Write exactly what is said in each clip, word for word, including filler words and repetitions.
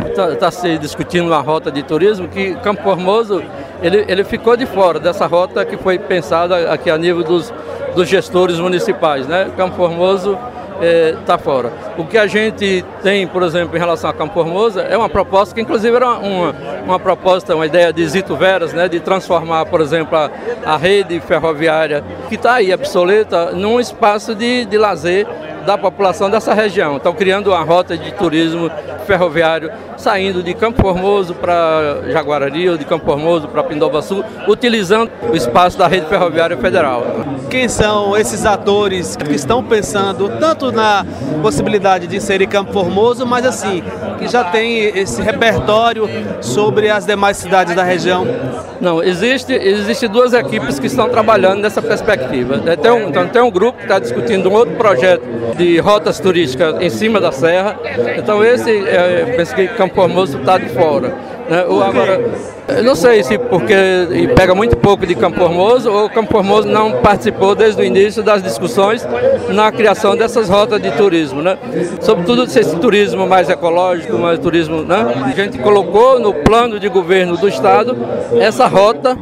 está tá se discutindo uma rota de turismo que Campo Formoso ele, ele ficou de fora dessa rota que foi pensada aqui a nível dos, dos gestores municipais, né? Campo Formoso está é, fora. O que a gente tem, por exemplo, em relação a Campo Formoso é uma proposta que inclusive era uma, uma proposta, uma ideia de Zito Veras, né, de transformar, por exemplo, a, a rede ferroviária que está aí obsoleta num espaço de, de lazer da população dessa região. Estão criando uma rota de turismo ferroviário saindo de Campo Formoso para Jaguarari ou de Campo Formoso para Pindobaçu, utilizando o espaço da rede ferroviária federal. Quem são esses atores que estão pensando tanto na possibilidade de inserir Campo Formoso, mas assim, que já tem esse repertório sobre as demais cidades da região? Não, existe, existe duas equipes que estão trabalhando nessa perspectiva. Tem um, então, tem um grupo que está discutindo um outro projeto de rotas turísticas em cima da serra. Então esse, é, eu penso que Campo Formoso está de fora. Né? Ou agora, eu não sei se porque pega muito pouco de Campo Formoso ou Campo Formoso não participou desde o início das discussões na criação dessas rotas de turismo, né? Sobretudo esse turismo mais ecológico, mais turismo, né? A gente colocou no plano de governo do estado essa rota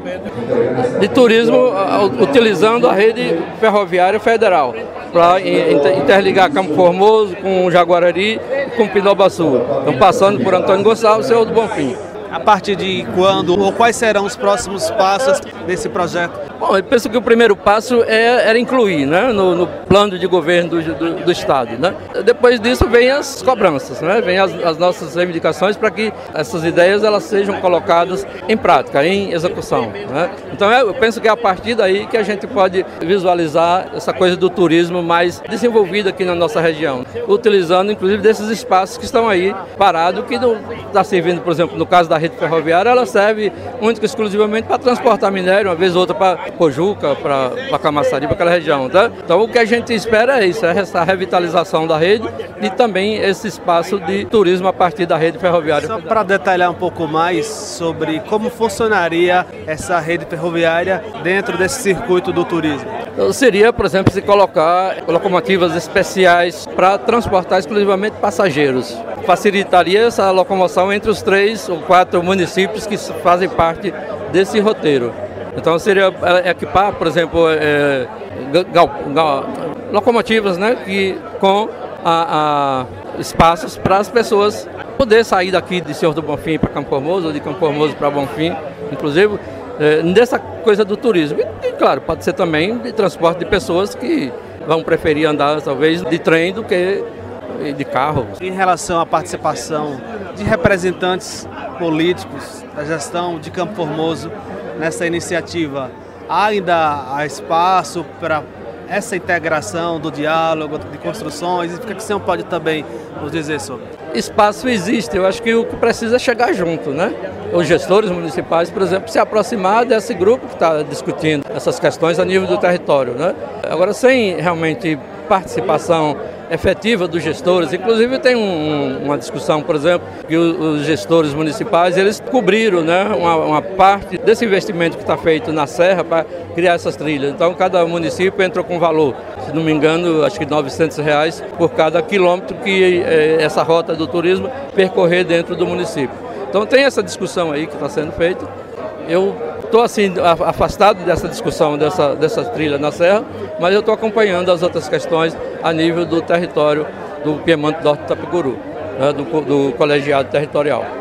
de turismo utilizando a rede ferroviária federal para interligar Campo Formoso com Jaguarari e com Pindobaçu. Então passando por Antônio Gonçalves e Senhor do Bonfim. A partir de quando ou quais serão os próximos passos desse projeto? Bom, eu penso que o primeiro passo é, era incluir, né, no, no plano de governo do, do, do Estado. Né? Depois disso vem as cobranças, né? Vem as, as nossas reivindicações para que essas ideias elas sejam colocadas em prática, em execução. Né? Então eu penso que é a partir daí que a gente pode visualizar essa coisa do turismo mais desenvolvido aqui na nossa região, utilizando inclusive desses espaços que estão aí parados, que não está servindo, por exemplo, no caso da rede ferroviária, ela serve única e exclusivamente para transportar minério, uma vez ou outra para Pojuca, para Camaçari, para aquela região. Tá? Então o que a gente espera é isso, é essa revitalização da rede e também esse espaço de turismo a partir da rede ferroviária. Só para detalhar um pouco mais sobre como funcionaria essa rede ferroviária dentro desse circuito do turismo. Então, seria, por exemplo, se colocar locomotivas especiais para transportar exclusivamente passageiros. Facilitaria essa locomoção entre os três ou quatro municípios que fazem parte desse roteiro. Então seria equipar, por exemplo, é, gal, gal, locomotivas, né, que, com a, a, espaços para as pessoas poder sair daqui de Senhor do Bonfim para Campo Formoso, ou de Campo Formoso para Bonfim, inclusive, é, dessa coisa do turismo. E, e, claro, pode ser também de transporte de pessoas que vão preferir andar, talvez, de trem do que de carro. Em relação à participação de representantes políticos da gestão de Campo Formoso nessa iniciativa, ainda há espaço para essa integração do diálogo, de construções? O que o senhor pode também nos dizer sobre? Espaço existe, eu acho que o que precisa é chegar junto, né? Os gestores municipais, por exemplo, se aproximar desse grupo que está discutindo essas questões a nível do território, né? Agora, sem realmente participação efetiva dos gestores, inclusive tem um, uma discussão, por exemplo, que os gestores municipais, eles cobriram, né, uma, uma parte desse investimento que está feito na serra para criar essas trilhas. Então cada município entrou com valor, se não me engano, acho que novecentos reais por cada quilômetro que é, essa rota do turismo percorrer dentro do município. Então tem essa discussão aí que está sendo feita. Eu estou assim afastado dessa discussão, dessa, dessa trilha na serra, mas eu estou acompanhando as outras questões a nível do território do Piemonte Norte Itapicuru, né, do, do colegiado territorial.